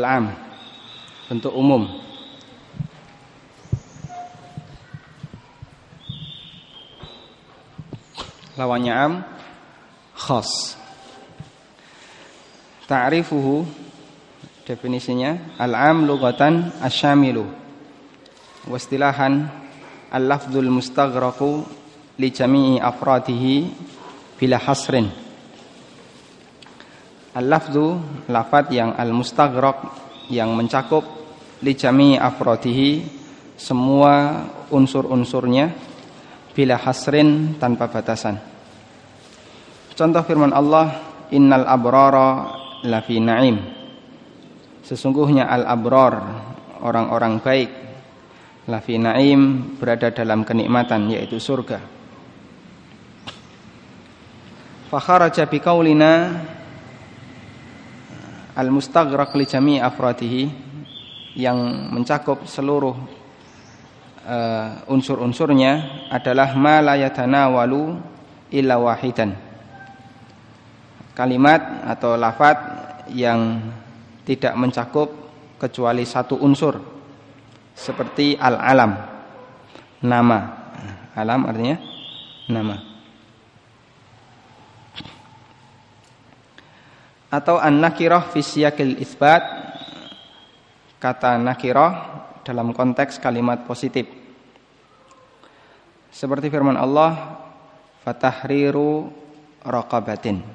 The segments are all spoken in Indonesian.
am, bentuk umum. Lawannya am, khas. Ta'rifuhu, definisinya, al-am lughatan asyamilu, wa istilahan al-lafdzul mustaghraqu li jami'i afradihi bila hasrin. Al-lafdzu, lafadz yang al-mustaghraq, yang mencakup, li jami'i afradihi, semua unsur-unsurnya, bila hasrin, tanpa batasan. Contoh firman Allah, innal abrara lafi na'im. Sesungguhnya al-abrar, orang-orang baik, lafi na'im, berada dalam kenikmatan, yaitu surga. Fa kharaja bi qaulina al-mustaghraq li jami' afradihi, yang mencakup seluruh unsur-unsurnya adalah ma la yatanawalu illa wahidan. Kalimat atau lafaz yang tidak mencakup kecuali satu unsur, seperti al-alam, nama. Alam artinya nama. Atau an-nakirah fi siyaqil itsbat, kata nakirah dalam konteks kalimat positif. Seperti firman Allah, fatahriru raqabatin,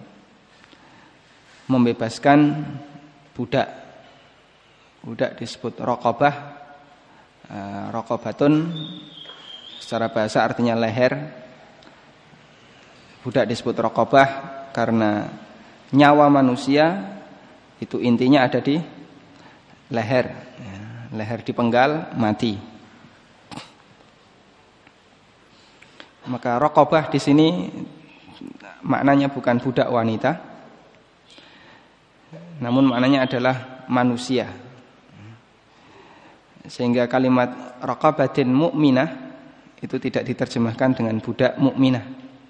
membebaskan budak. Budak disebut raqabah. Raqabatun secara bahasa artinya leher. Budak disebut raqabah karena nyawa manusia itu intinya ada di leher. Leher dipenggal, mati. Maka raqabah di sini maknanya bukan budak wanita, namun maknanya adalah manusia. Sehingga kalimat raqabatin mu'minah itu tidak diterjemahkan dengan budak mukminah,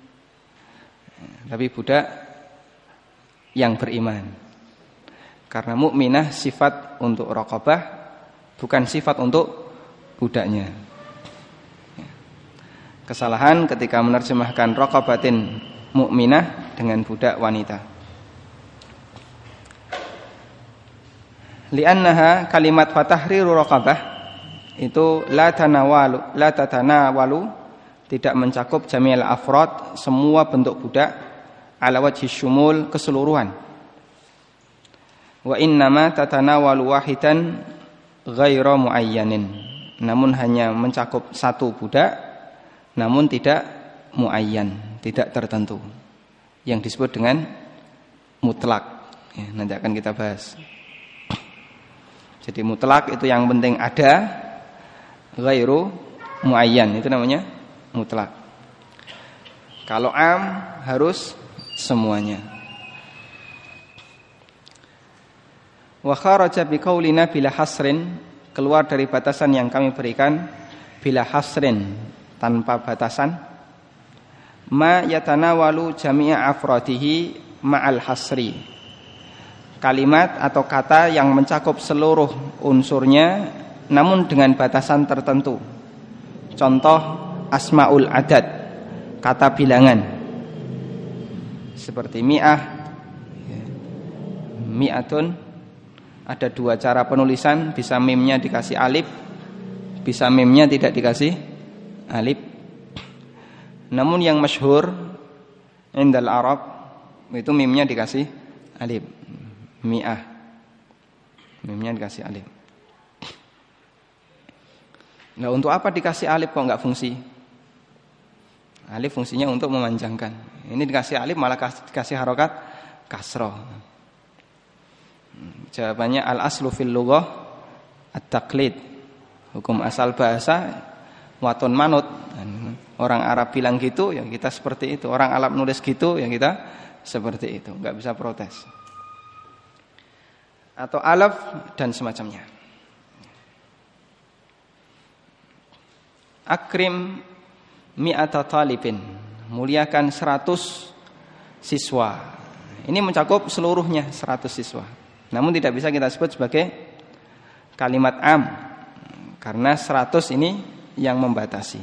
tapi budak yang beriman. Karena mukminah sifat untuk raqabah, bukan sifat untuk budaknya. Kesalahan ketika menerjemahkan raqabatin mukminah dengan budak wanita. Li'annaha kalimat fatahriru raqabah itu la tatanawalu, tidak mencakup jami'al afrad, semua bentuk budak, ala wajhi syumul, keseluruhan. Wa innama tatanawalu wahidan ghaira muayyanin, namun hanya mencakup satu budak, namun tidak muayyan, tidak tertentu, yang disebut dengan mutlak. Nanti akan kita bahas. Jadi mutlak itu yang penting ada, ghairu muayyan itu namanya mutlak. Kalau am harus semuanya. Wa kharaja bi qaulina bila hasrin, keluar dari batasan yang kami berikan, bila hasrin, tanpa batasan. Ma yatanawalu jami'a afradihi ma'al hasri, kalimat atau kata yang mencakup seluruh unsurnya namun dengan batasan tertentu. Contoh asmaul adad, kata bilangan, seperti mi'ah, mi'atun. Ada dua cara penulisan, bisa mimnya dikasih alif, bisa mimnya tidak dikasih alif. Namun yang masyhur indal Arab itu mimnya dikasih alif. Mi'ah, mimnya dikasih alif. Nah, untuk apa dikasih alif kok enggak fungsi? Alif fungsinya untuk memanjangkan. Ini dikasih alif malah dikasih harokat kasroh. Jawabannya al-aslu fil lughah at-taqlid. Hukum asal bahasa waton manut. Orang Arab bilang gitu, ya kita seperti itu. Orang Arab nulis gitu, ya kita seperti itu. Enggak bisa protes. Atau alaf dan semacamnya. Akrim mi'ata talibin, muliakan 100 siswa. Ini mencakup seluruhnya 100 siswa. Namun tidak bisa kita sebut sebagai kalimat am, karena 100 ini yang membatasi.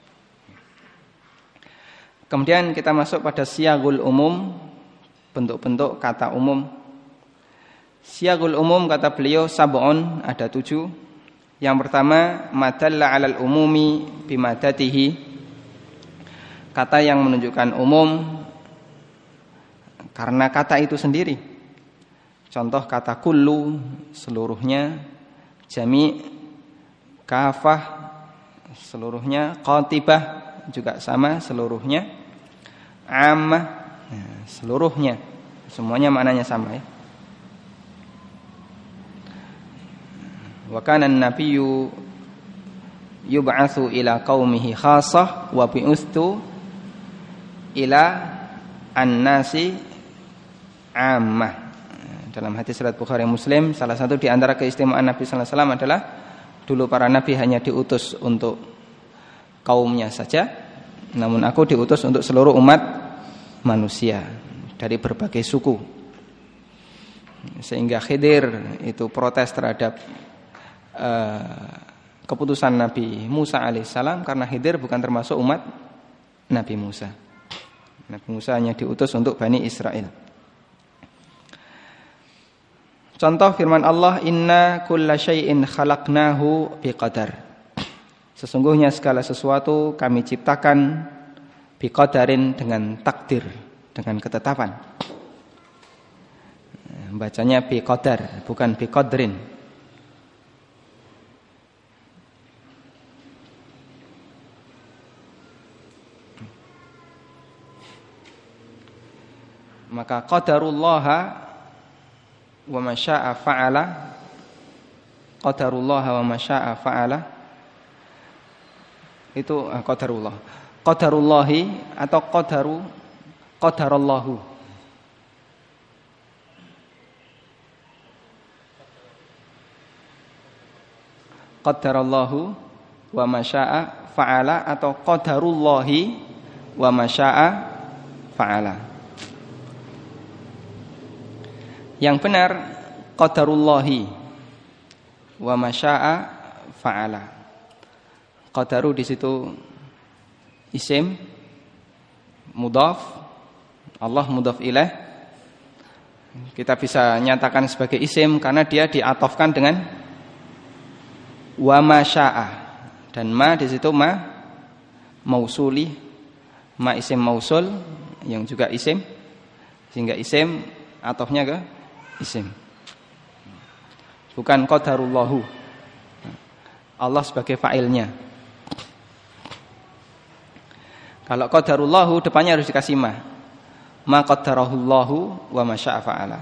Kemudian kita masuk pada siyagul umum, bentuk-bentuk kata umum. Siyagul umum kata beliau sab'un, ada 7. Yang pertama, madalla 'alal umumi bimadatihi, kata yang menunjukkan umum karena kata itu sendiri. Contoh kata kullu, seluruhnya, jami', kafah, seluruhnya, qatibah juga sama, seluruhnya, ammah, seluruhnya, semuanya maknanya sama ya. Wa kana an-nabiyyu yub'atsu ila qaumihi khassah wa bi'ustu ila an-nasi ammah. Dalam hadis riwayat Bukhari Muslim, salah satu di antara keistimewaan Nabi sallallahu alaihi wasallam adalah dulu para nabi hanya diutus untuk kaumnya saja, namun aku diutus untuk seluruh umat manusia dari berbagai suku. Sehingga Khidir itu protes terhadap keputusan Nabi Musa alaihissalam, karena Khidir bukan termasuk umat Nabi Musa. Nabi Musa hanya diutus untuk Bani Israel. Contoh firman Allah, inna kulla syai'in khalaqnahu biqadar. Sesungguhnya segala sesuatu kami ciptakan biqadarin, dengan takdir, dengan ketetapan. Bacanya biqadar, bukan biqadrin. Maka qadarullaha wa ma syaa fa'ala, qadarullaha wa ma syaa fa'ala itu qadarullah. Qadarullahi atau qadarallahu. Qadarallahu wa ma syaa fa'ala atau qadarullahi wa ma syaa fa'ala. Yang benar qadarullahi wa ma syaa fa'ala. Qadaru di situ isim mudhaf, Allah mudhaf ilaih. Kita bisa nyatakan sebagai isim karena dia diatofkan dengan wa ma syaa, dan ma di situ ma mausuli, ma isim mausul yang juga isim, sehingga isim atofnya ke isim. Bukan qadarullahu, Allah sebagai fa'ilnya. Kalau qadarullahu depannya harus dikasih ma qadarahullahu wa ma syaa fa'ala.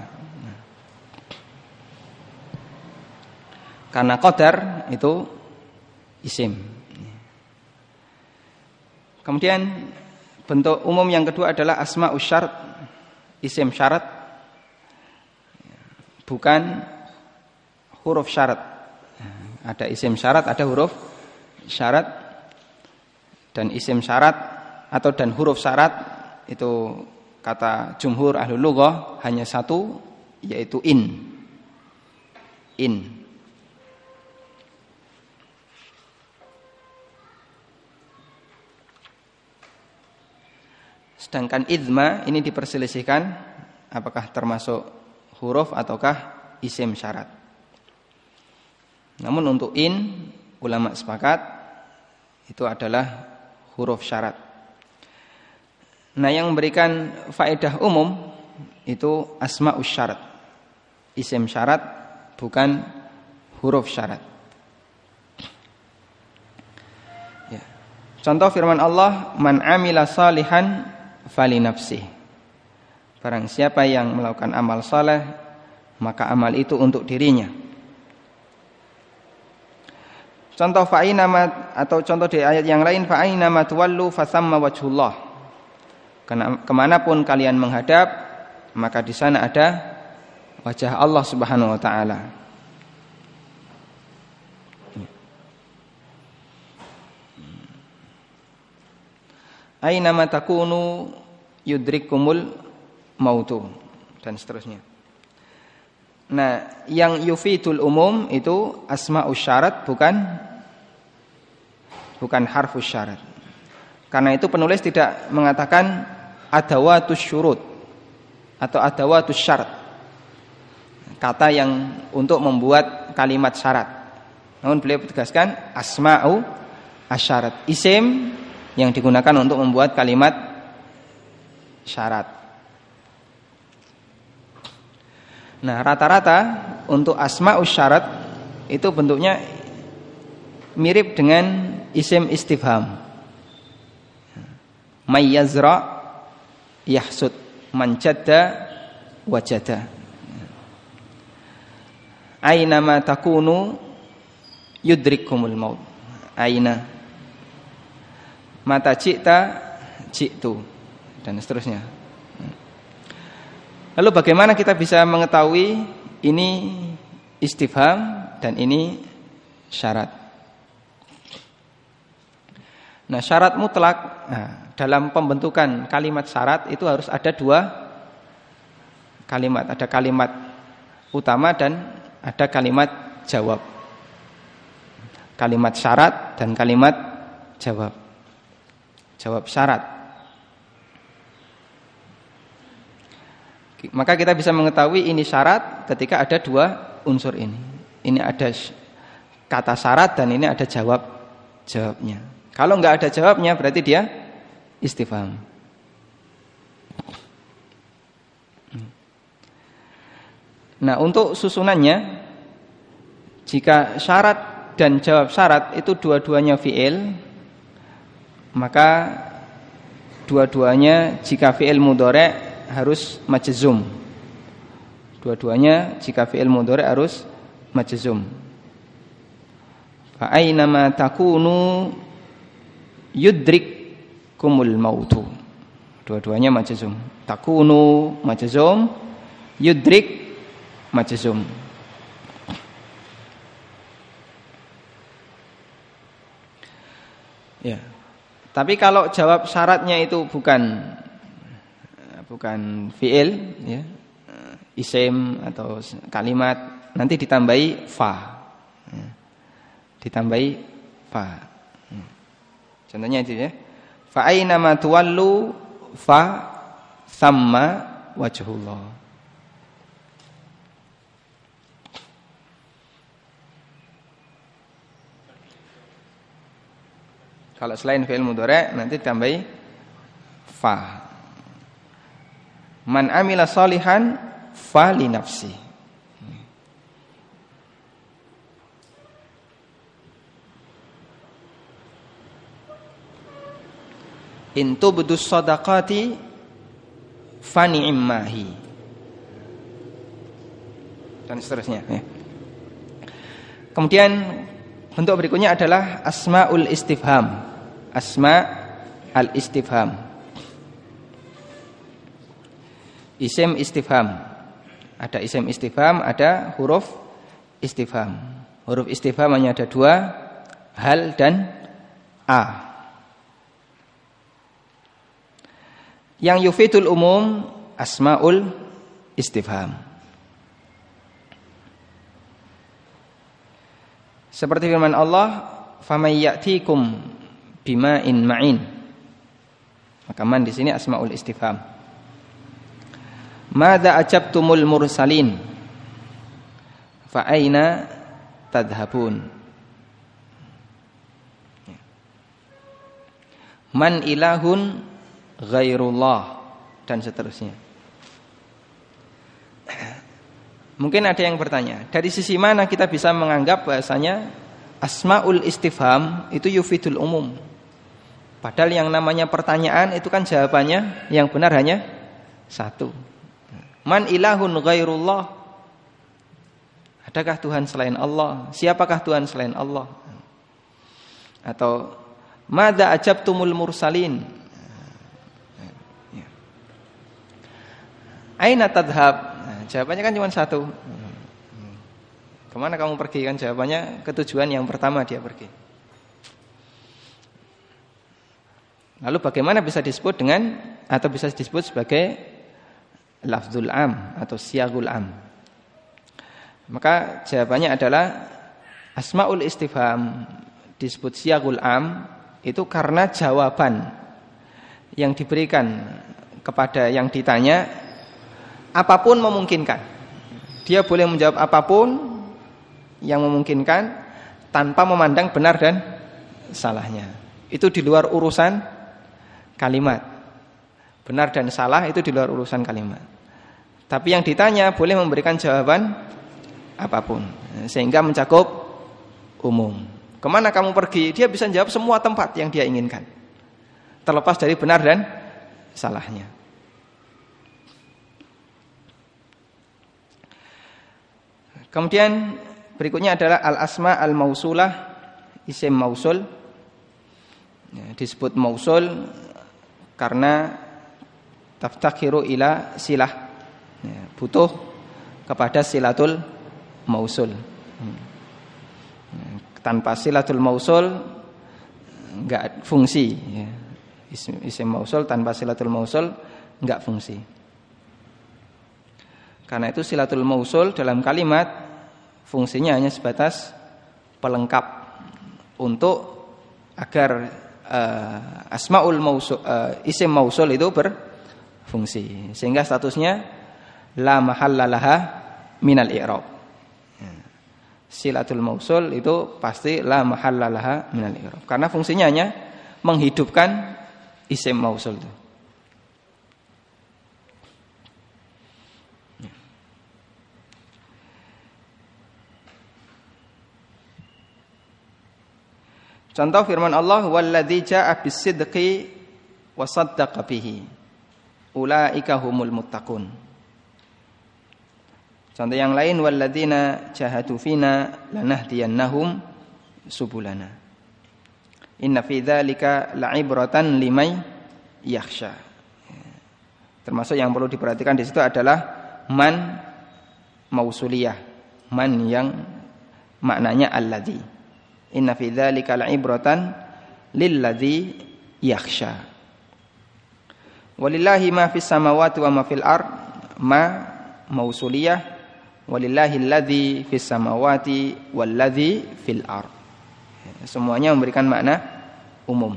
Karena qadar itu isim. Kemudian bentuk umum yang kedua adalah asma'us syarat, isim syarat, bukan huruf syarat. Ada isim syarat, ada huruf syarat. Dan isim syarat atau dan huruf syarat itu kata jumhur ahlul lughah hanya satu, yaitu in. Sedangkan idma ini diperselisihkan apakah termasuk huruf ataukah isim syarat. Namun untuk in, ulama sepakat itu adalah huruf syarat. Nah, yang memberikan faedah umum itu asma'us syarat, isim syarat, bukan huruf syarat. Ya. Contoh firman Allah, man amila salihan fali nafsih. Barang siapa yang melakukan amal saleh, maka amal itu untuk dirinya. Contoh fa'inama, atau contoh di ayat yang lain, fa'inama tuwallu fasamma wajhullah. Kemanapun kalian menghadap, maka di sana ada wajah Allah Subhanahu wa taala. Ainama takunu yudrikumul mautu, dan seterusnya. Nah, yang yufidul umum itu asma'us syarat bukan harfus syarat. Karena itu penulis tidak mengatakan adawatus syurut atau adawatus syarat, kata yang untuk membuat kalimat syarat. Namun beliau tegaskan asma'u asyarat, isim yang digunakan untuk membuat kalimat syarat. Nah, rata-rata untuk asma'us syarat itu bentuknya mirip dengan isim istifham. May yazra yahsud, man jadda wajada. Aina ma takunu yudrikkumul maut. Aina mata ji'ta ji'tu, dan seterusnya. Lalu bagaimana kita bisa mengetahui ini istifham dan ini syarat? Nah, syarat mutlak, dalam pembentukan kalimat syarat itu harus ada dua kalimat. Ada kalimat utama dan ada kalimat jawab. Kalimat syarat dan kalimat jawab. Jawab syarat. Maka kita bisa mengetahui ini syarat ketika ada dua unsur ini. Ini ada kata syarat dan ini ada jawabnya. Kalau enggak ada jawabnya berarti dia istifham. Nah, untuk susunannya, jika syarat dan jawab syarat itu dua-duanya fi'il, maka dua-duanya jika fi'il mudhari' harus majzum. Dua-duanya jika fi'il mudhari' harus majzum. Fa aina ma takunu yudrikkumul mautu. Dua-duanya majzum. Takunu majzum, yudrik majzum. Ya. Tapi kalau jawab syaratnya itu bukan fi'il, ya, isim atau kalimat, nanti ditambahi fa, ya. Ditambahi fa. Contohnya itu, ya, fa aina ma tuwallu fa thamma wajhullah. Kalau selain fi'il mudhari' nanti ditambahi fa. Man amila sholihan fa li nafsi. In tubdus shadaqati fa ni'mahi. Dan seterusnya, ya. Kemudian bentuk berikutnya adalah asmaul istifham. Asma al-istifham. Isim istifham. Ada isim istifham, ada huruf istifham. Huruf istifham hanya ada dua, hal dan a. Yang yufidul umum asmaul istifham. Seperti firman Allah, "Faman ya'tikum bima'in ma'in." Maka man di sini asmaul istifham. Madza ajabtumul mursalin? Fa aina tadhhabun? Man ilahun ghairullah, dan seterusnya. Mungkin ada yang bertanya, dari sisi mana kita bisa menganggap bahasanya asmaul istifham itu yufidul umum? Padahal yang namanya pertanyaan itu kan jawabannya yang benar hanya satu. Man ilahun ghairullah? Adakah Tuhan selain Allah? Siapakah Tuhan selain Allah? Atau madza ajabtumul mursalin? Aina tadhhab? Jawabannya kan cuma satu. Kemana kamu pergi? Kan jawabannya ketujuan yang pertama dia pergi. Lalu bagaimana bisa disebut dengan, atau bisa disebut sebagai lafzul am atau siyagul am? Maka jawabannya adalah asmaul istifham disebut siyagul am itu karena jawaban yang diberikan kepada yang ditanya apapun memungkinkan. Dia boleh menjawab apapun yang memungkinkan tanpa memandang benar dan salahnya. Itu di luar urusan kalimat. Benar dan salah itu di luar urusan kalimat. Tapi yang ditanya boleh memberikan jawaban apapun, sehingga mencakup umum. Kemana kamu pergi? Dia bisa jawab semua tempat yang dia inginkan, terlepas dari benar dan salahnya. Kemudian berikutnya adalah al-asma al-mausulah, isim mausul. Disebut mausul karena taftakhiru ila silah, butuh kepada silatul mausul. Tanpa silatul mausul enggak fungsi, ya. Isim mausul tanpa silatul mausul enggak fungsi. Karena itu silatul mausul dalam kalimat fungsinya hanya sebatas pelengkap untuk agar asmaul mausul, isim mausul itu berfungsi, sehingga statusnya la mahalla laha minal i'rab. Silatul mausul itu pasti la mahalla laha minal i'rab, karena fungsinya hanya menghidupkan isim mausul itu. Contoh firman Allah, walladzi jaa'a bis-sidqi wa saddaqa bihi ulaika humul muttaqun. Contoh yang lain, walladzina jahadu fina lanahdiyannahum subulana. Inna fi dzalika la'ibratan liman yakhsha. Termasuk yang perlu diperhatikan di situ adalah man mausuliyah, man yang maknanya alladzi. Inna fi dzalika la'ibratan lilladzi yakhsha. Walillahi ma fis samawati wa ma fil ard, ma mausuliyah. Walillahi alladzi fis samawati walladzi fil ard. Semuanya memberikan makna umum.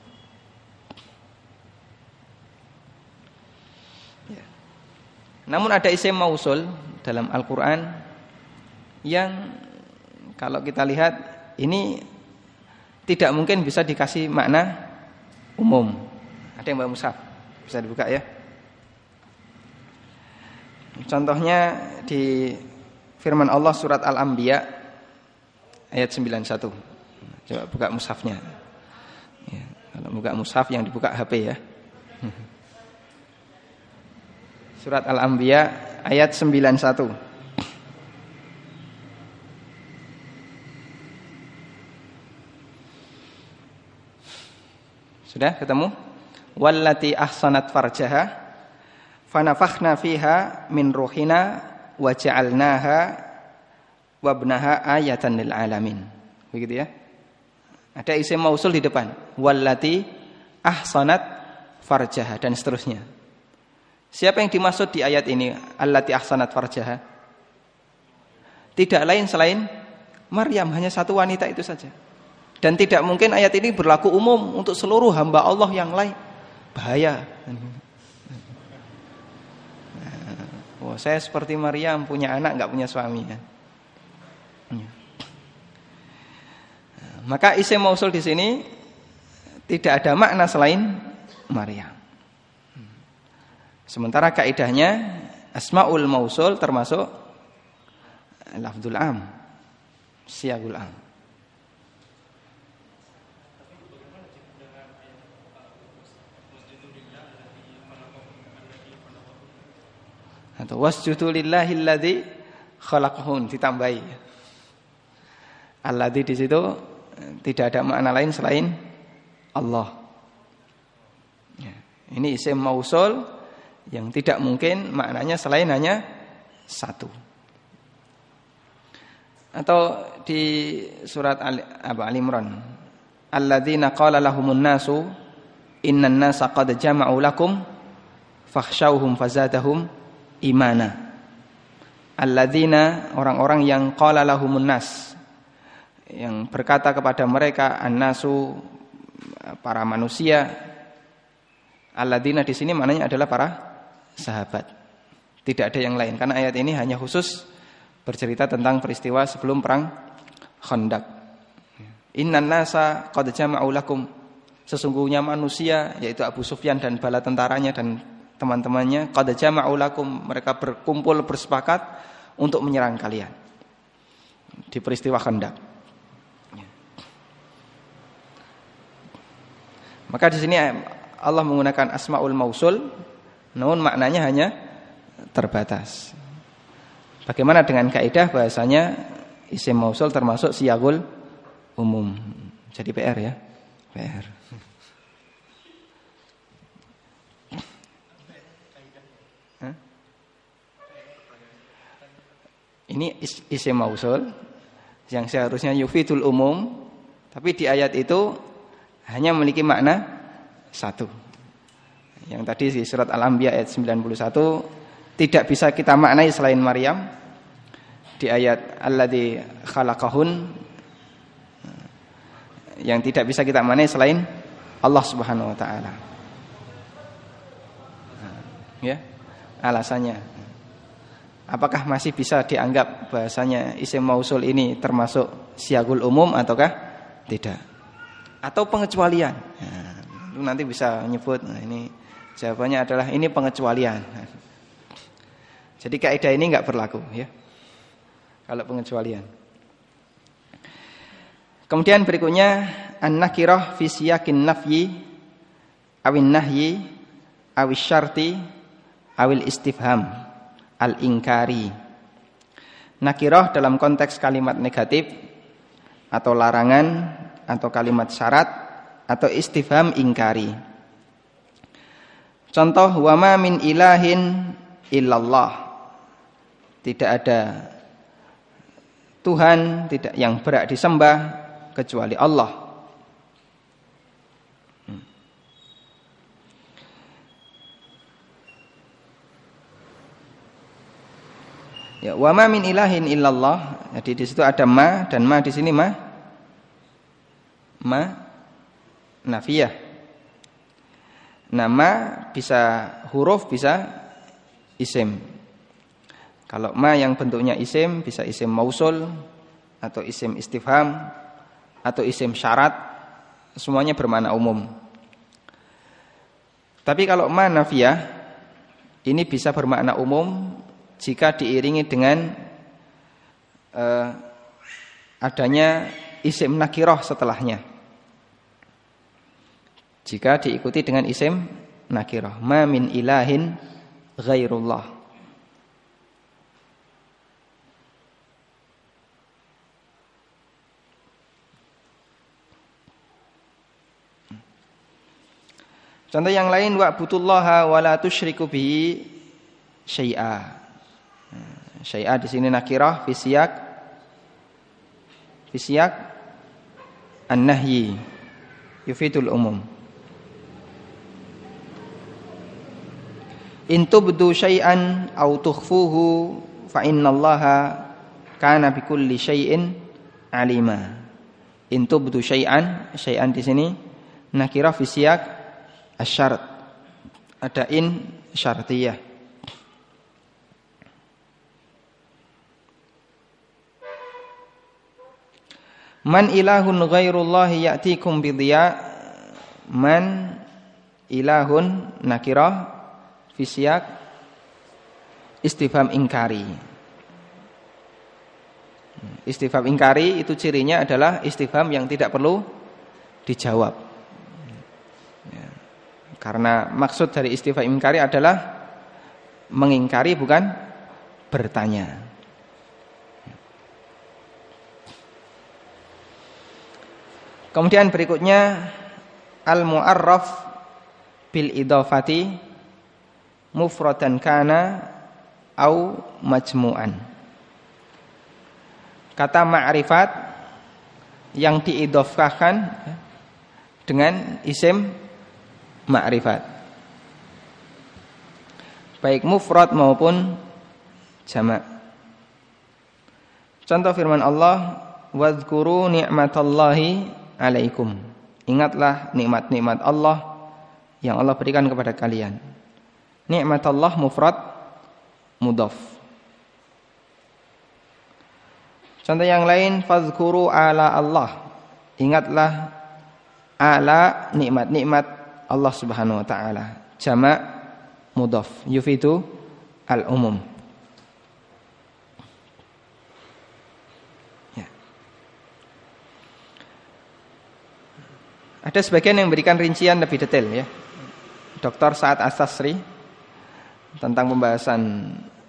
Namun ada isim mausul dalam Al-Qur'an yang kalau kita lihat ini tidak mungkin bisa dikasih makna umum. Ada yang bawa mushaf? Bisa dibuka ya. Contohnya di firman Allah surat Al-Anbiya ayat 91. Coba buka mushafnya. Ya, kalau buka mushaf yang dibuka HP ya. Surat Al-Anbiya ayat 91. Sudah ketemu? Wallati ahsanat farjaha fanafakhna fiha min ruhina wa ja'alnaha wabnaha ayatan lil alamin. Begitu ya. Ada isim mausul di depan, wallati ahsanat farjaha dan seterusnya. Siapa yang dimaksud di ayat ini allati ahsanat farjaha? Tidak lain selain Maryam, hanya satu wanita itu saja. Dan tidak mungkin ayat ini berlaku umum untuk seluruh hamba Allah yang lain. Bahaya. Oh, saya seperti Maryam, punya anak enggak punya suami ya. Maka isim mausul di sini tidak ada makna selain Maryam. Sementara kaidahnya asmaul mausul termasuk lafdzul am, siyagul am. Atau wasjudu lillahi alladzi khalaqahun ditambahi. Alladzi di situ tidak ada makna lain selain Allah. Ya, ini isim mausul yang tidak mungkin maknanya selain hanya satu. Atau di surat Al-Imran, alladzina qala lahumun nasu innan nasa qad jama'u lakum fakhshawhum fazadahum imana. alladzina, orang-orang yang qala lahumun nas, yang berkata kepada mereka, annasu, para manusia. Alladzina di sini maknanya adalah para sahabat. Tidak ada yang lain, karena ayat ini hanya khusus bercerita tentang peristiwa sebelum perang Khandaq. Innan nasa qad jama'u lakum, sesungguhnya manusia, yaitu Abu Sufyan dan bala tentaranya dan teman-temannya, qad jama'u lakum, mereka berkumpul bersepakat untuk menyerang kalian di peristiwa Khandaq. Maka di sini Allah menggunakan asmaul mausul, namun maknanya hanya terbatas. Bagaimana dengan kaidah bahasanya isim mausul termasuk siyagul umum. Jadi PR ya, PR. Ini isim mausul yang seharusnya yufidul umum, tapi di ayat itu hanya memiliki makna satu. Yang tadi di surat Al-Anbiya ayat 91 tidak bisa kita maknai selain Maryam. Di ayat alladzi khalaqahun, yang tidak bisa kita maknai selain Allah Subhanahu wa taala. Ya, alasannya. Apakah masih bisa dianggap bahasanya isim mausul ini termasuk siyagul umum ataukah tidak? Atau pengecualian? Nah, nanti bisa menyebut, nah ini jawabannya adalah ini pengecualian. Jadi kaidah ini enggak berlaku ya, kalau pengecualian. Kemudian berikutnya an-nakirah fi siyakin nafyi awin nahyi awis syarti awil istifham al-inkari. Nakirah dalam konteks kalimat negatif atau larangan atau kalimat syarat atau istifham ingkari. Contoh, wa ma min ilahin illallah. Tidak ada Tuhan tidak yang berhak disembah kecuali Allah. Ya, wa ma min ilahin illallah. Jadi di situ ada ma, dan ma di sini ma nafiyah. Nama bisa huruf, bisa isim. Kalau ma yang bentuknya isim, bisa isim mausul atau isim istifham atau isim syarat, semuanya bermakna umum. Tapi kalau ma nafiyah ini bisa bermakna umum jika diiringi dengan adanya isim nakirah setelahnya. Jika diikuti dengan isim nakirah, ma min ilahin ghairullah. Contoh yang lain, wa'budullaha wa la tusyriku bihi syai'a. Syai'a di sini nakirah fi siyak an-nahyi yufidul umum. In tubdu syai'an aw tukhfuhu fa innallaha kana bikulli syai'in alima. In tubdu syai'an, syai'an di sini nakirah fi siyak asyarat, ada in syartiyah. Man ilahun ghairullahi ya'tikum bidhiya. Man ilahun nakirah fi siyak istifham ingkari. Istifham ingkari itu cirinya adalah istifham yang tidak perlu dijawab. Karena maksud dari istifham ingkari adalah mengingkari, bukan bertanya. Kemudian berikutnya al-mu'arraf bil idhafati mufradan kana au majmu'an. Kata ma'rifat yang diidhafahkan dengan isim ma'rifat, baik mufrad maupun jamak. Contoh firman Allah, "Wadhkuru ni'matallahi 'alaikum." Ingatlah nikmat-nikmat Allah yang Allah berikan kepada kalian. Nikmatallah mufrad mudhaf. Contoh yang lain, "Fadhkuru 'ala Allah." Ingatlah ala nikmat-nikmat Allah Subhanahu wa taala. Jama' mudhaf yufidu al-umum. Ya. Ada sebagian yang memberikan rincian lebih detail ya. Dr. Sa'ad As-Sasri tentang pembahasan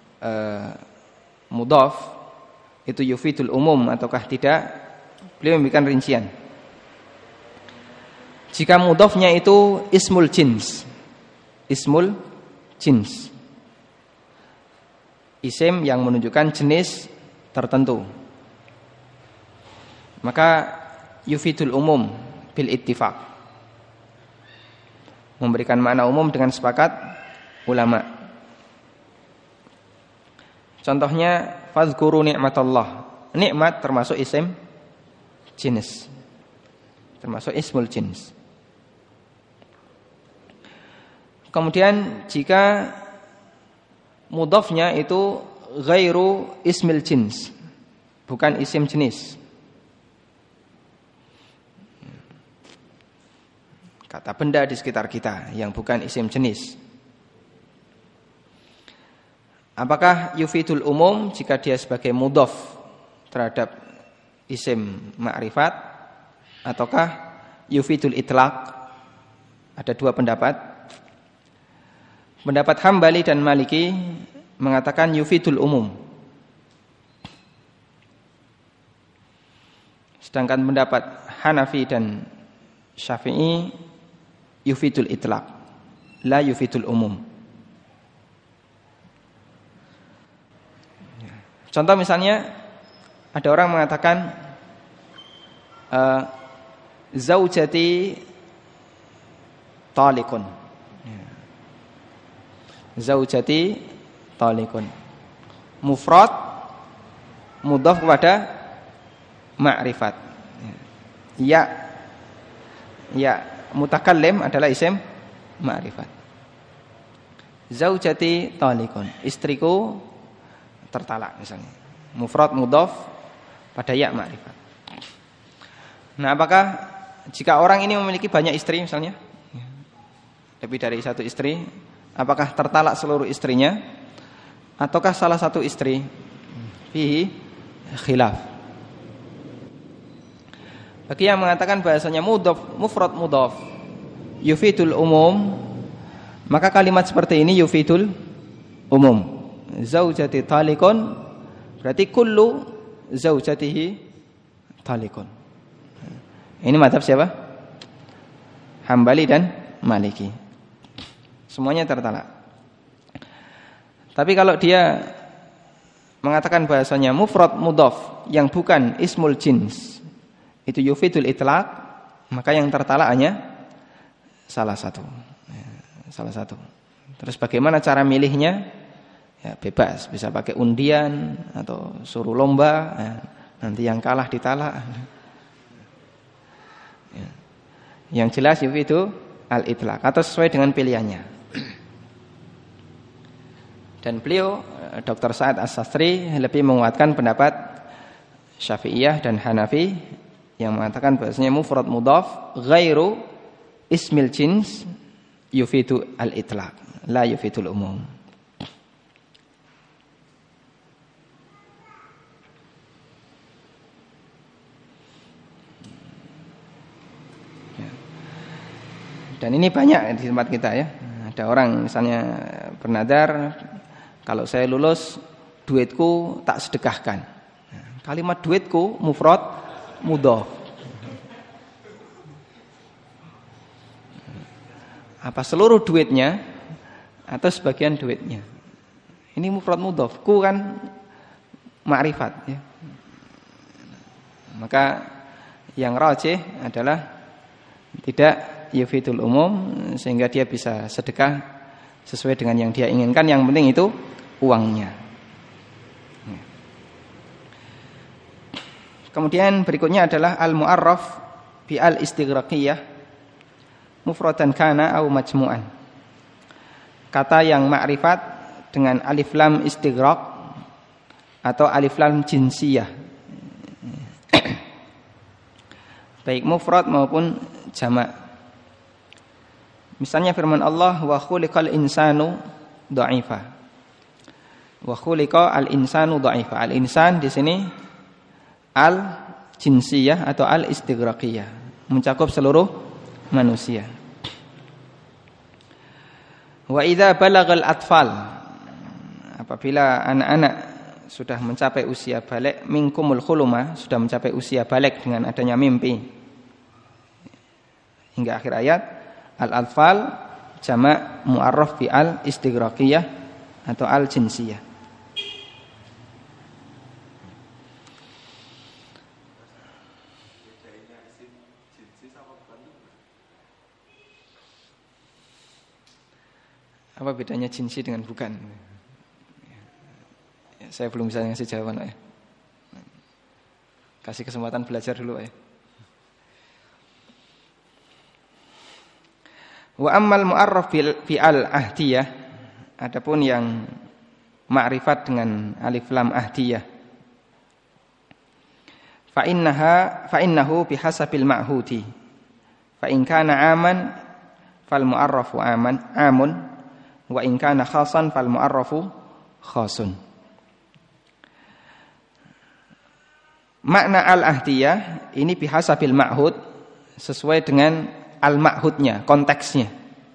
mudhaf itu yufidul umum ataukah tidak, beliau memberikan rincian. Jika mudhafnya itu ismul jins, isim yang menunjukkan jenis tertentu, maka yufidul umum bil ittifaq, memberikan makna umum dengan sepakat ulama. Contohnya, fadhkuru ni'matallah. Nikmat termasuk isim jenis, termasuk ismul jins. Kemudian jika mudhafnya itu ghairu ismil jins, bukan isim jenis, kata benda di sekitar kita yang bukan isim jenis, apakah yufidul umum jika dia sebagai mudhaf terhadap isim ma'rifat, ataukah yufidul itlaq? Ada dua pendapat. Pendapat Hambali dan Maliki mengatakan yufidul umum. Sedangkan pendapat Hanafi dan Syafi'i yufidul itlaq, la yufidul umum. Contoh misalnya ada orang mengatakan zaujati talikun. Zaujati talikun. Mufrad mudhaf kepada ma'rifat. Ya mutakallim adalah isim ma'rifat. Zaujati talikun, istriku tertalak misalnya. Mufrad mudhaf pada ya ma'rifat. Nah, apakah jika orang ini memiliki banyak istri misalnya, lebih dari satu istri, apakah tertalak seluruh istrinya ataukah salah satu istri? Fihi khilaf. Bagi yang mengatakan bahasanya mudhaf mufrad mudhaf yufidul umum, maka kalimat seperti ini yufidul umum. Zaujati talikun berarti kullu zaujatihi talikun. Ini mazhab siapa? Hambali dan Maliki. Semuanya tertalak. Tapi kalau dia mengatakan bahasanya mufrad mudhaf yang bukan ismul jins, itu yufidul itlaq, maka yang tertalak hanya salah satu. Terus bagaimana cara milihnya? Ya, bebas, bisa pakai undian atau suruh lomba, ya, nanti yang kalah ditalak. Ya. Yang jelas itu al-itlaq atau sesuai dengan pilihannya. Dan beliau Dr. Sa'ad As-Sasri lebih menguatkan pendapat Syafi'iyah dan Hanafi yang mengatakan bahasanya mufrad mudhaf ghairu ismil jins yufidu al-itlaq, la yufidul umum. Dan ini banyak di tempat kita ya. Ada orang misalnya bernadar, kalau saya lulus duitku tak sedekahkan. Kalimat duitku mufrad mudhaf. Apa seluruh duitnya atau sebagian duitnya? Ini mufrad mudhaf. Ku kan ma'rifat ya. Maka yang rajih adalah tidak yufidul umum, sehingga dia bisa sedekah sesuai dengan yang dia inginkan. Yang penting itu uangnya. Kemudian berikutnya adalah al-mu'arraf bi al-istighraqiyah mufradan kana au majmu'an. Kata yang ma'rifat dengan alif lam istighraq atau alif lam jinsiyah. Baik mufrad maupun jamak. Misalnya firman Allah wa khuliqal insanu dha'ifa. Wa khuliqa al-insanu dha'ifa. Al-insan di sini al-jinsiyah atau al-istighraqiyah, mencakup seluruh manusia. Wa idza balagal atfal, apabila anak-anak sudah mencapai usia balik, minkumul khuluma, sudah mencapai usia balik dengan adanya mimpi. Hingga akhir ayat, al-atfal jamak mu'arraf bi al-istighraqiyah atau al-jinsiyah. Apa bedanya jinsi dengan bukan? Ya, saya belum bisa ngasih jawaban, ya. Kasih kesempatan belajar dulu, ya. Wa ammal mu'arraf fi al-ahdiyah, adapun yang ma'rifat dengan alif lam ahdiyah, fa innahu bihasabil ma'hudi. Fa in kana aman fal mu'arrafu amun wa in kana khasan fal mu'arrafu khasun. Makna al-ahdiyah ini bihasabil ma'hud, sesuai dengan al-ma'hudnya, konteksnya.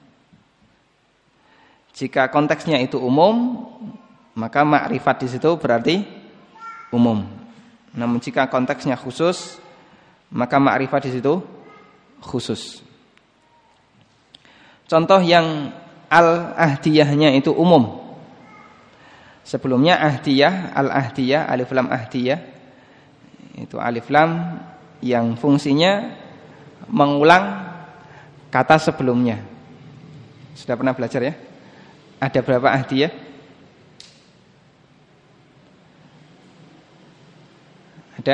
Jika konteksnya itu umum, maka ma'rifat di situ berarti umum. Namun jika konteksnya khusus, maka ma'rifat di situ khusus. Contoh yang al-ahdiyahnya itu umum. Sebelumnya ahdiyah, al-ahdiyah, alif lam ahdiyah, itu alif lam yang fungsinya mengulang kata sebelumnya. Sudah pernah belajar, ya? Ada berapa ahdiyah? Ada?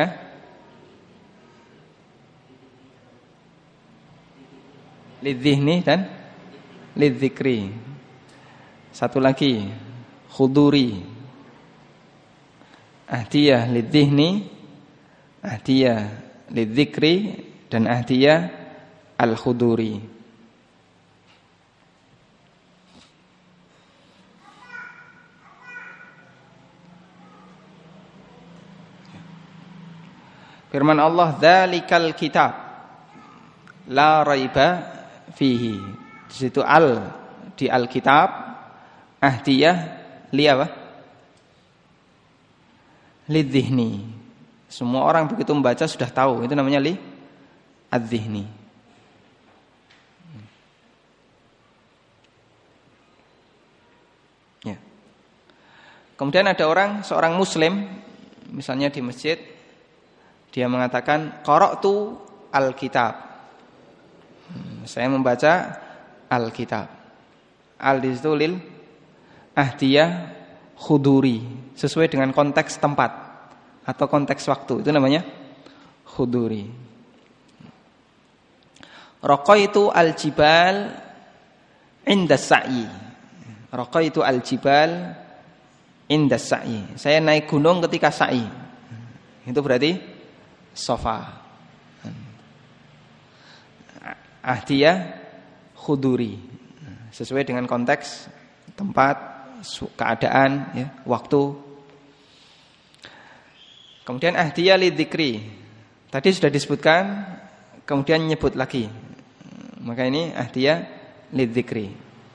Lidzihni dan lidzikri. Satu lagi khuduri. Ahdiyah lidzihni, ahdiyah lidzikri, dan ahdiyah al-khuduri. Firman Allah, dzalikal kitab la raiba fihi. Di situ al di Alkitab, ahdiyah li apa? Lidzihni. Semua orang begitu membaca sudah tahu, itu namanya li adzihni. Ya. Kemudian ada seorang muslim, misalnya di masjid, dia mengatakan qara'tu al-kitab. Saya membaca al-kitab. Al di situ lil ahdiyah khuduri, sesuai dengan konteks tempat atau konteks waktu, itu namanya khuduri. Raqaitu al-jibal inda sa'i. Raqaitu al-jibal inda sa'i. Saya naik gunung ketika sa'i. Itu berarti sofa. Ahdiyah khuduri, sesuai dengan konteks tempat, keadaan, ya, waktu. Kemudian ahdiyah lidzikri, tadi sudah disebutkan, kemudian nyebut lagi. Maka ini ahdiyah lidzikri.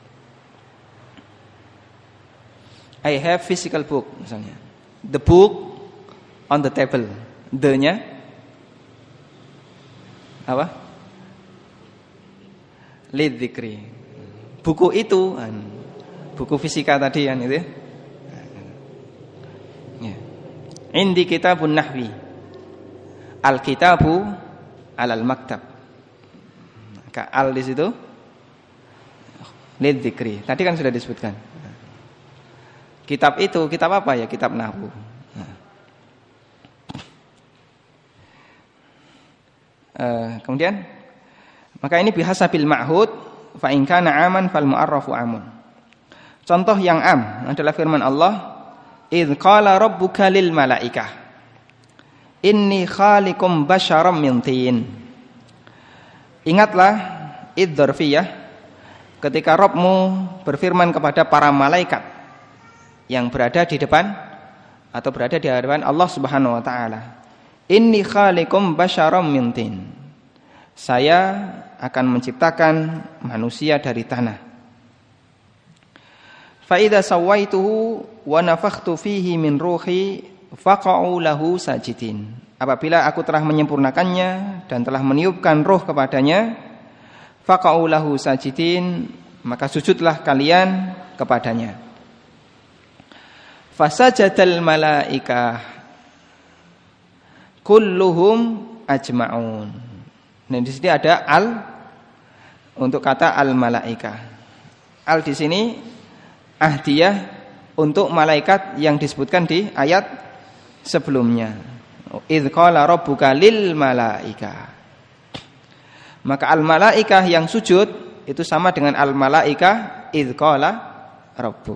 I have physical book, misalnya. The book on the table. The-nya apa? Lidzikri. Buku itu, buku fisika tadi kan itu. Ya. Indi kitabun nahwi. Al-kitabu alal maktab. Maka al di situ lidzikri. Tadi kan sudah disebutkan. Kitab itu, kitab apa ya? Kitab nahwu. Kemudian maka ini bihasabil ma'hud fa in kana aman fal mu'arrafu amun. Contoh yang am adalah firman Allah, idz qala rabbuka lil malaikah inni khaliqum basyaram min tin. Ingatlah idz dzarfiyah, ketika Rabbmu berfirman kepada para malaikat yang berada di depan atau berada di hadapan Allah Subhanahu wa taala, inni khaliqum basyaram min tin. Saya akan menciptakan manusia dari tanah. Fa idza sawaituhu wa nafakhtu fihi min ruhi faqa'u lahu sajidin. Apabila aku telah menyempurnakannya dan telah meniupkan roh kepadanya, faqa'u lahu sajidin, maka sujudlah kalian kepadanya. Fasajadal malaikah kulluhum ajma'un. Nah, di sini ada al untuk kata al malaikah. Al di sini ahdiyah untuk malaikat yang disebutkan di ayat sebelumnya. Idz qala rabbuka lil malaikah. Maka al malaikah yang sujud itu sama dengan al malaikah idz qala rabbuk.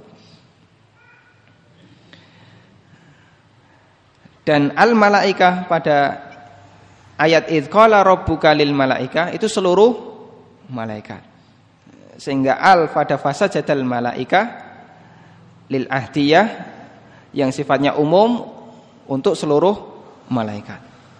Dan al malaikah pada ayat idz qala rabbuka lil malaikah itu seluruh malaikat. Sehingga al pada fasajadal malaikah lil ahdiyah yang sifatnya umum untuk seluruh malaikat.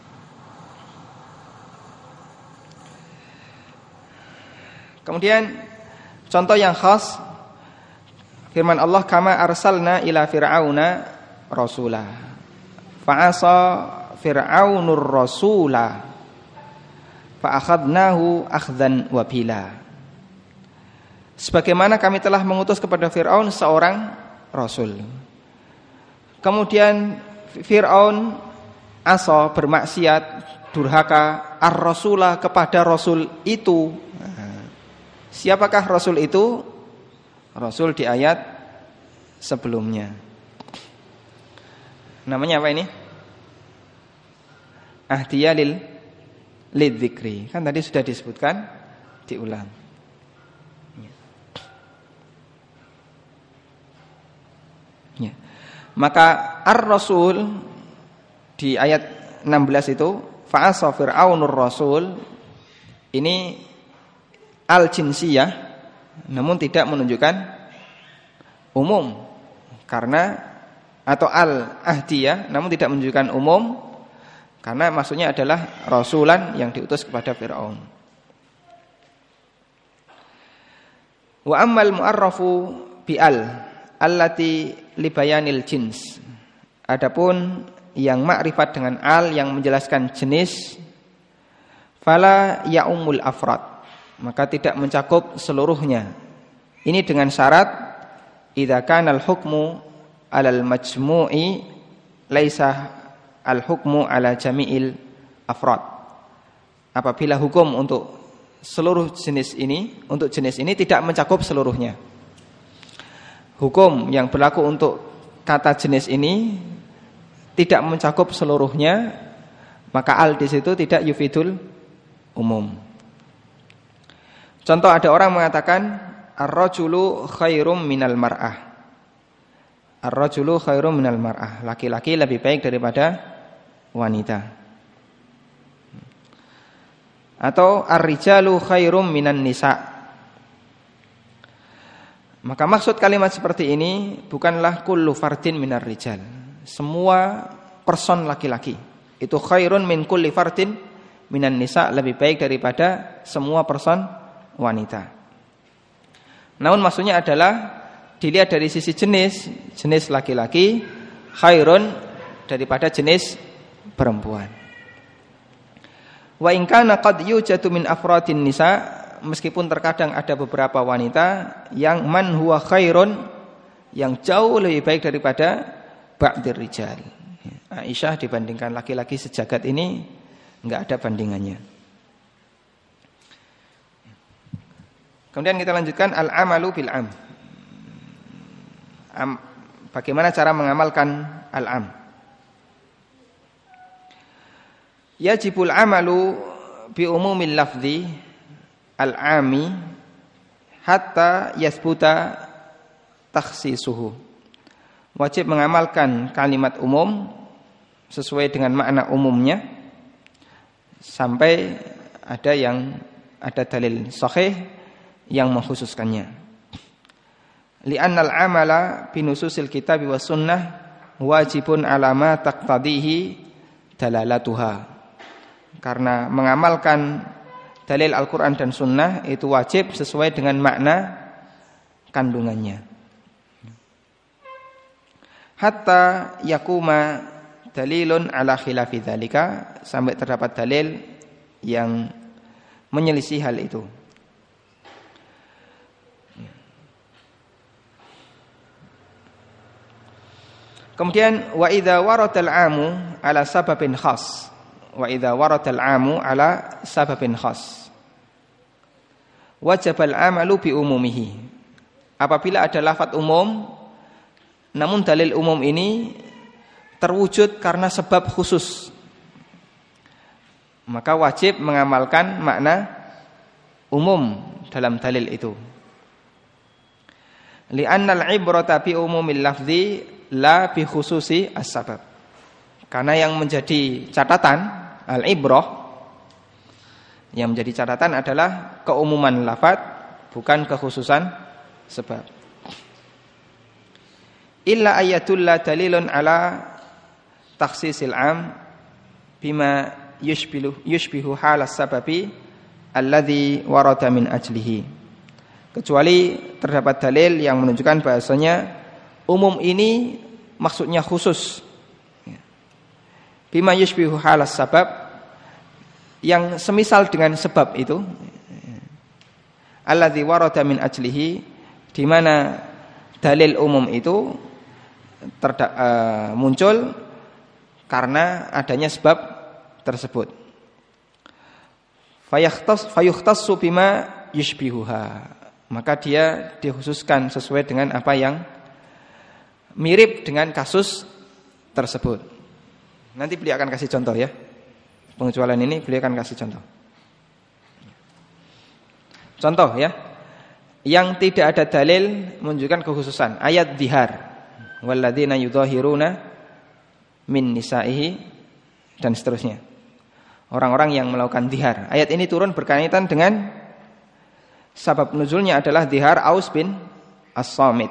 Kemudian contoh yang khas firman Allah, kama arsalna ila fir'auna rasula fa'asa fir'aunur rasula fa'akhadnahu akhdan wabila. Sebagaimana kami telah mengutus kepada Fir'aun seorang rasul. Kemudian Fir'aun asa, bermaksiat, durhaka ar-rasula, kepada rasul itu. Siapakah rasul itu? Rasul di ayat sebelumnya. Namanya apa ini? Ahdiyah lidzikri. Kan tadi sudah disebutkan, diulang. Ya. Maka ar-rasul di ayat 16 itu fa'asa fir'aunur rasul, ini al-jinsiyah namun tidak menunjukkan umum, karena atau al-ahdiyah namun tidak menunjukkan umum, karena maksudnya adalah rasulan yang diutus kepada Fir'aun. Wa ammal mu'arrafu bi'al allati libayanil jins. Adapun yang makrifat dengan al yang menjelaskan jenis, fala ya'umul afrad, maka tidak mencakup seluruhnya. Ini dengan syarat idza kana al-hukmu 'alal majmu'i laisa al-hukmu 'ala jami'il afrad. Apabila hukum untuk seluruh jenis ini, untuk jenis ini tidak mencakup seluruhnya. Hukum yang berlaku untuk kata jenis ini tidak mencakup seluruhnya, maka al di situ tidak yufidul umum. Contoh, ada orang mengatakan ar-rajulu khairum minal mar'ah. Ar-rajulu khairum minal mar'ah. Laki-laki lebih baik daripada wanita. Atau ar-rijalu khairum minan nisa'. Maka maksud kalimat seperti ini bukanlah kullu fardin minar rijal. Semua person laki-laki itu khairun min kulli fardin minan nisa', lebih baik daripada semua person wanita. Namun maksudnya adalah dilihat dari sisi jenis laki-laki khairun daripada jenis perempuan. Wa in kana qad yujadu min afradin nisa', meskipun terkadang ada beberapa wanita yang man huwa khairun, yang jauh lebih baik daripada ba'dir rijal. Aisyah dibandingkan laki-laki sejagat ini enggak ada bandingannya. Kemudian kita lanjutkan al-amalu bil am. Bagaimana cara mengamalkan al-am? Yajibul amalu bi umumil lafzi al-ami hatta yasbuta takhsisuhu. Wajib mengamalkan kalimat umum sesuai dengan makna umumnya sampai ada dalil sahih yang mengkhususkannya. Li'annal amala binususil kitab was sunnah wajibun ala ma taqtadihi dalalatuha. Karena mengamalkan dalil Al-Qur'an dan sunnah itu wajib sesuai dengan makna kandungannya. Hatta yakuma dalilun ala khilafi dzalika, sampai terdapat dalil yang menyelisih hal itu. Kemudian wa idza waradal amu ala sababin khas. Wa idza waradal amu ala sababin khas. Wajibal amalu bi umumihi. Apabila ada lafaz umum namun dalil umum ini terwujud karena sebab khusus, maka wajib mengamalkan makna umum dalam dalil itu. Li'annal ibrata bi umumil lafzi la bi khususi as-sabab. Karena yang menjadi catatan al-ibrah, yang menjadi catatan adalah keumuman lafaz, bukan kekhususan sebab. Illa ayatulla dalilun ala takhsisil am bima yushbihu halas sababi alladhi warada min ajlihi. Kecuali terdapat dalil yang menunjukkan bahasanya umum ini maksudnya khusus. Bima yushbihu halas sabab, yang semisal dengan sebab itu. Alladhi warada min ajlihi, di mana dalil umum itu muncul karena adanya sebab tersebut. Fayukhtassu bima yushbihuha, maka dia dikhususkan sesuai dengan apa yang mirip dengan kasus tersebut. Nanti beliau akan kasih contoh ya. Pengecualian ini beliau akan kasih contoh. Contoh ya, yang tidak ada dalil menunjukkan kekhususan. Ayat dzihar, walladzina yudhahiruna min nisaihi, dan seterusnya. Orang-orang yang melakukan dzihar. Ayat ini turun berkaitan dengan sabab nuzulnya adalah dzihar Aus bin As-Samit.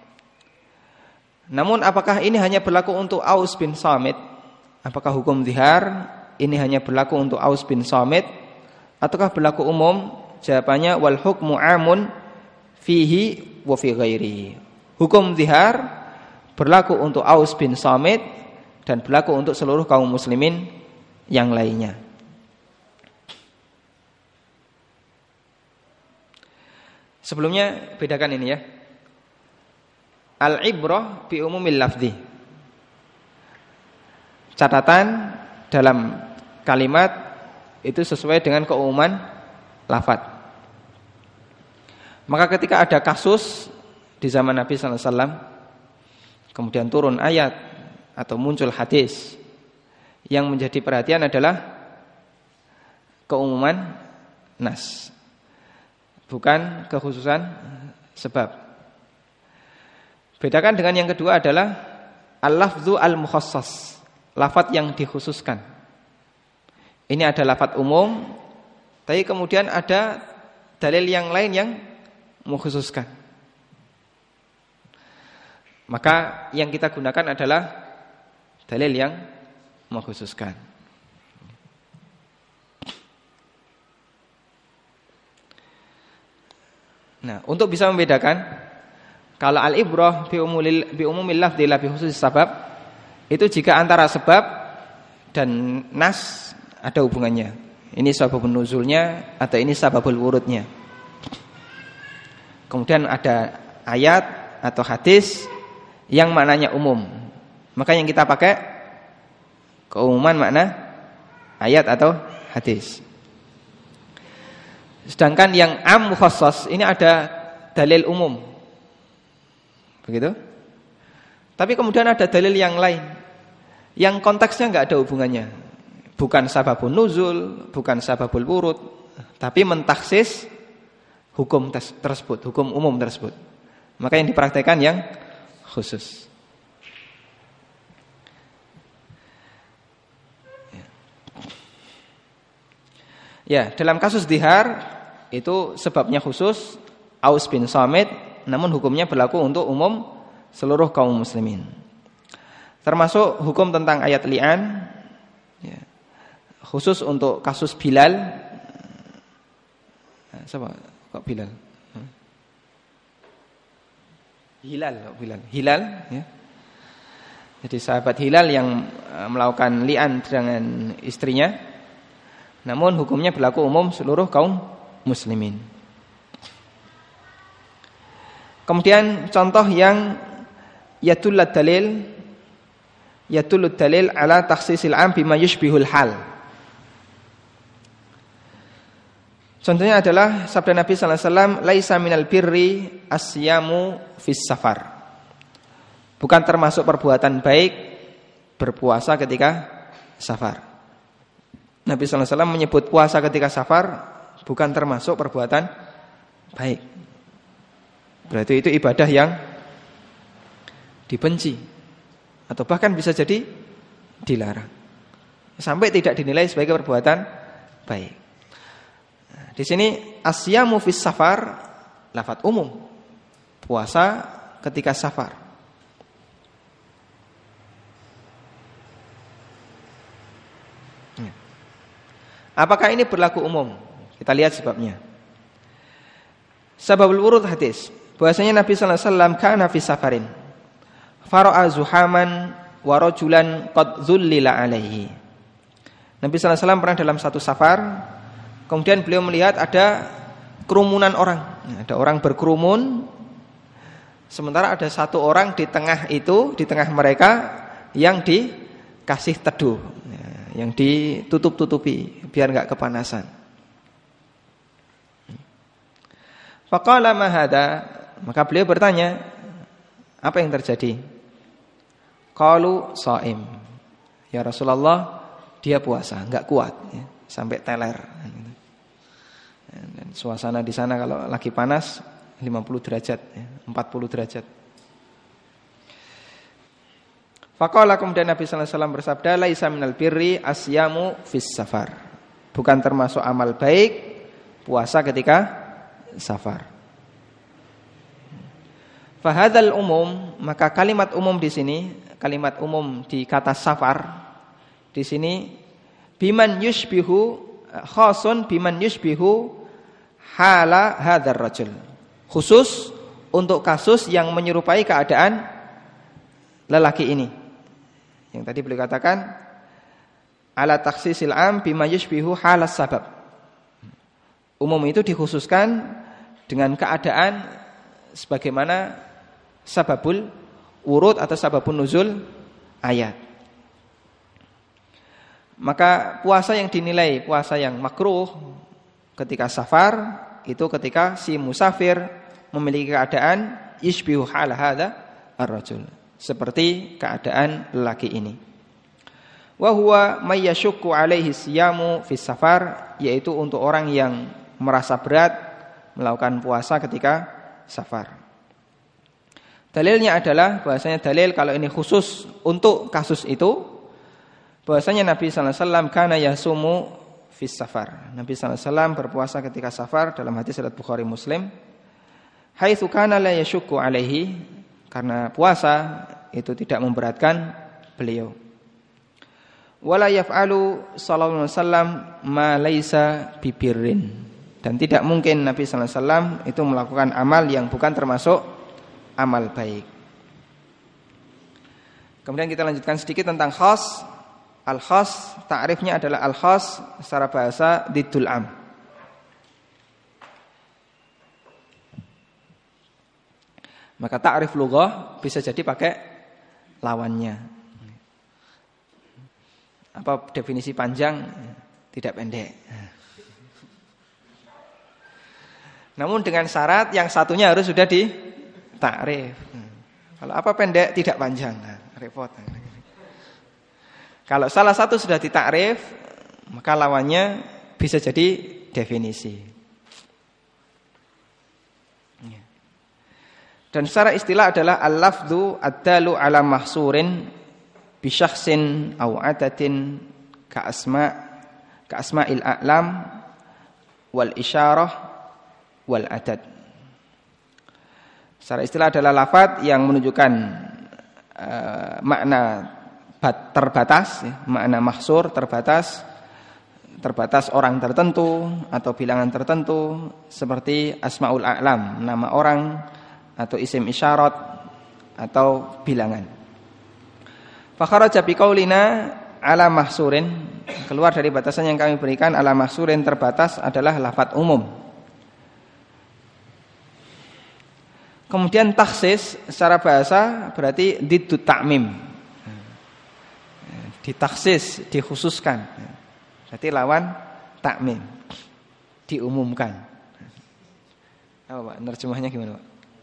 Namun apakah ini hanya berlaku untuk Aus bin Samit? Apakah hukum dzihar ini hanya berlaku untuk Aus bin Samit ataukah berlaku umum? Jawabannya wal hukmu amun fihi wa fi ghairihi. Hukum dzihar berlaku untuk Aus bin Samit dan berlaku untuk seluruh kaum muslimin yang lainnya. Sebelumnya bedakan ini ya. Al-ibrah bi umumil lafzi. Catatan dalam kalimat itu sesuai dengan keumuman lafaz. Maka ketika ada kasus di zaman Nabi sallallahu alaihi wasallam, kemudian turun ayat atau muncul hadis, yang menjadi perhatian adalah keumuman nas, bukan kekhususan sebab. Bedakan dengan yang kedua adalah al-lafzu al-mukhassas, lafaz yang dikhususkan. Ini ada lafaz umum, tapi kemudian ada dalil yang lain yang mengkhususkan. Maka yang kita gunakan adalah dalil yang mengkhususkan. Nah, untuk bisa membedakan, kalau al-ibrah bi umumil lafzi la bi khususis sabab, itu jika antara sebab dan nas ada hubungannya. Ini sababun nuzulnya atau ini sababul wurudnya. Kemudian ada ayat atau hadis yang maknanya umum, maka yang kita pakai keumuman makna ayat atau hadis. Sedangkan yang am mukhassas ini ada dalil umum, begitu. Tapi kemudian ada dalil yang lain yang konteksnya nggak ada hubungannya. bukan sababun nuzul, bukan sababul wurud, tapi mentaksis hukum tersebut, hukum umum tersebut. Maka yang dipraktekkan yang khusus. Ya, dalam kasus dihar itu sebabnya khusus Aus bin Samit, namun hukumnya berlaku untuk umum seluruh kaum muslimin. Termasuk hukum tentang ayat li'an, ya, khusus untuk kasus Bilal. Siapa? Kok Bilal? Hilal, ya. Jadi sahabat Hilal yang melakukan li'an dengan istrinya, namun hukumnya berlaku umum seluruh kaum muslimin. Kemudian contoh yang yadullu dalil ala takhsisil am bima yushbihul hal. Contohnya adalah sabda Nabi sallallahu alaihi wasallam, laisa minal birri asyamu fis safar. Bukan termasuk perbuatan baik berpuasa ketika safar. Nabi sallallahu alaihi wasallam menyebut puasa ketika safar bukan termasuk perbuatan baik. Berarti itu ibadah yang dibenci atau bahkan bisa jadi dilarang. Sampai tidak dinilai sebagai perbuatan baik. Di sini asyamu fis safar lafadz umum. Puasa ketika safar. Apakah ini berlaku umum? Kita lihat sebabnya. Sababul wurud hadis. Bahwasanya Nabi sallallahu alaihi wasallam kana fi safarin. Fara'a zuhaman wa rajulan qad dzullila alaihi. Nabi sallallahu alaihi wasallam pernah dalam satu safar. Kemudian beliau melihat ada kerumunan orang. Ada orang berkerumun. Sementara ada satu orang di tengah itu, di tengah mereka yang dikasih teduh, yang ditutup-tutupi biar enggak kepanasan. Faqala ma hadza? Maka beliau bertanya, apa yang terjadi? Qalu shaim. Ya Rasulullah, dia puasa, enggak kuat ya, sampai teler. Dan suasana di sana kalau lagi panas 50 derajat, 40 derajat. Faqala, kemudian Nabi sallallahu alaihi wasallam bersabda, laisa minal birri asyamu fis safar. Bukan termasuk amal baik puasa ketika safar. Fahadzal umum, maka kalimat umum di sini, kalimat umum di kata safar di sini biman yushbihu khasun biman yushbihu hala hadzal rajul. Khusus untuk kasus yang menyerupai keadaan lelaki ini. Yang tadi beliau katakan ala takhsisil am bima yushbihu halas sabab. Umum itu dikhususkan dengan keadaan sebagaimana sababul wurud atau sababun nuzul ayat. Maka puasa yang dinilai puasa yang makruh ketika safar itu ketika si musafir memiliki keadaan yishbihu hal hadza ar-rajul, seperti keadaan lelaki ini. Wa huwa may yashukku alaihi siyamu fis safar, yaitu untuk orang yang merasa berat melakukan puasa ketika safar. Dalilnya adalah bahwasanya dalil kalau ini khusus untuk kasus itu, bahwasanya Nabi sallallahu alaihi wasallam kana yasumu fis safar. Nabi sallallahu alaihi wasallam berpuasa ketika safar dalam hadis riwayat Bukhari Muslim. Haitsu kana la yashukku alaihi, karena puasa itu tidak memberatkan beliau. Wala yaf'alu sallallahu alaihi wasallam ma laisa bibirrin, dan tidak mungkin Nabi sallallahu alaihi wasallam itu melakukan amal yang bukan termasuk amal baik. Kemudian kita lanjutkan sedikit tentang khas. Al-khas, ta'rifnya adalah al-khas secara bahasa diddul am. Maka ta'rif lughah bisa jadi pakai lawannya. Apa definisi panjang? Tidak pendek. Namun dengan syarat yang satunya harus sudah di-ta'rif. Kalau apa pendek tidak panjang, repot. Kalau salah satu sudah ditakrif, maka lawannya bisa jadi definisi. Dan secara istilah adalah al-lafdhu ad-dalu ala mahsurin bi syakhsin aw adatin ka asma'il a'lam wal isyarah wal adad. Secara istilah adalah lafaz yang menunjukkan makna terbatas, makna mahsur terbatas orang tertentu atau bilangan tertentu seperti asmaul a'lam, nama orang atau isim isyarat atau bilangan. Fa kharaja bi qaulina ala mahsurin, keluar dari batasan yang kami berikan. Ala mahsurin terbatas adalah lafaz umum. Kemudian takhsis secara bahasa berarti diddut ta'mim. Ditaksis, dikhususkan. Berarti lawan ta'mim. Diumumkan. Apa Pak? Nerjemahnya gimana Pak?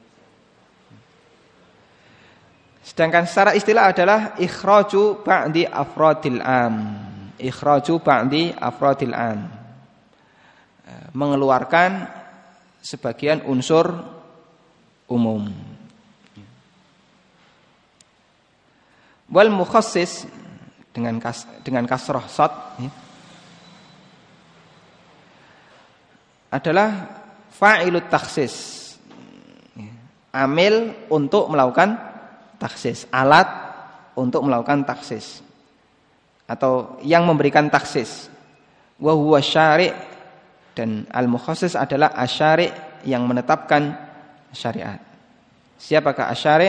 Sedangkan secara istilah adalah ikhraju ba'di afradil am. Ikhraju ba'di afradil am. Mengeluarkan sebagian unsur umum. Wal mukhassis dengan kasrah shad adalah fa'ilut takhsis. Amil untuk melakukan taksis, alat untuk melakukan taksis atau yang memberikan taksis. Wa huwa syari', dan al-mukhassis adalah asyari' yang menetapkan syariat. Siapakah asyari'?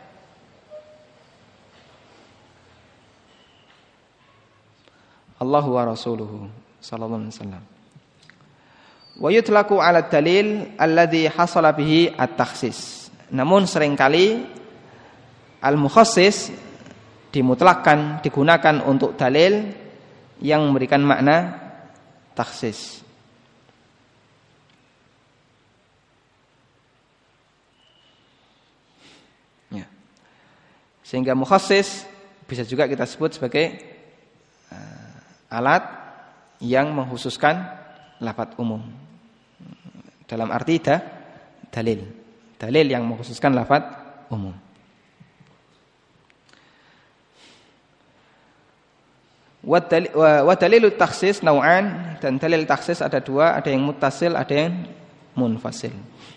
Allah wa rasuluhu sallallahu alaihi wasallam. Wa yutlaqu 'ala dalil alladhi hasala bihi at-takhsis. Namun seringkali al-mukhassis dimutlakkan, digunakan untuk dalil yang memberikan makna takhsis. Ya. Sehingga mukhassis bisa juga kita sebut sebagai alat yang mengkhususkan lafaz umum. Dalam arti dalil yang mengkhususkan lafaz umum. Wa dalilut takhsis nau'an, dan dalil takhsis ada dua, ada yang muttasil, ada yang munfasil.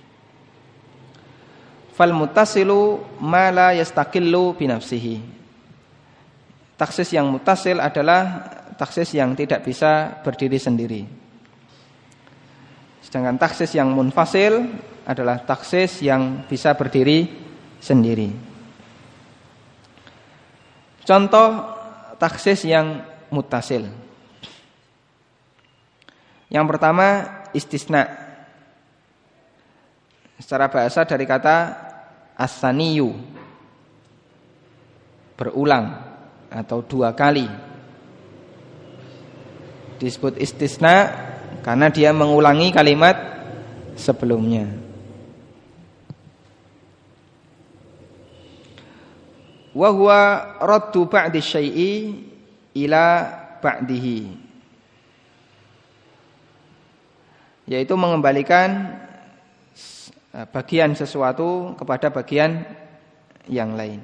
Fal muttasilu ma la yastaqillu bi nafsihi. Takhsis yang muttasil adalah takhsis yang tidak bisa berdiri sendiri. Sedangkan takhsis yang munfasil adalah takhsis yang bisa berdiri sendiri. Contoh takhsis yang muttasil. Yang pertama istisna. Secara bahasa dari kata as-saniyu, berulang atau dua kali. Disebut istisna karena dia mengulangi kalimat sebelumnya. Wa huwa raddu ba'di syai'i ila ba'dihi, yaitu mengembalikan bagian sesuatu kepada bagian yang lain.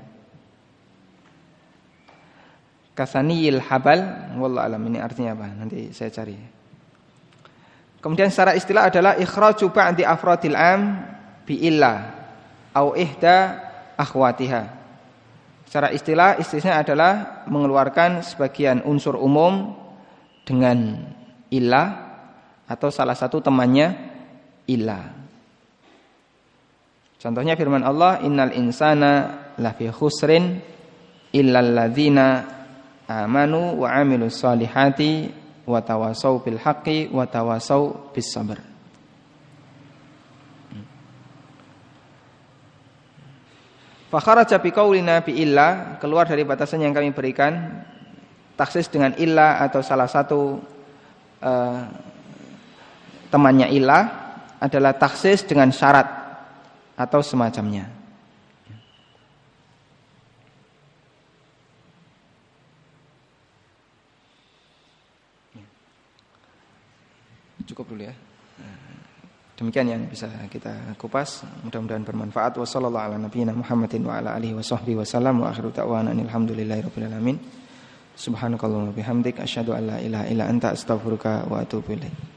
Kasaniyil habal, wallahu alam, ini artinya apa? Nanti saya cari. Kemudian secara istilah adalah ikhraju ba'di afradil am bi illa au ihda akhwatiha. Secara istilah, istisna adalah mengeluarkan sebagian unsur umum dengan illah atau salah satu temannya illah. Contohnya firman Allah, innal insana lafi khusrin illal ladzina amanu wa amilus solihati wa tawasau bil haqqi wa tawasau bis sabr. Fa kharaja bi qaulina bi illa, keluar dari batasan yang kami berikan. Taksis dengan illa atau salah satu temannya illah adalah taksis dengan syarat atau semacamnya. Cukup dulu ya. Demikian yang bisa kita kupas, mudah-mudahan bermanfaat. Wassallallahu ala nabiyyina Muhammadin wa ala alihi washabbihi wasallam wa akhiru ta'wana alhamdulillahirabbil alamin. Subhanakallahumma bihamdik asyhadu an la ilaha illa anta astaghfiruka wa atubu ilaik.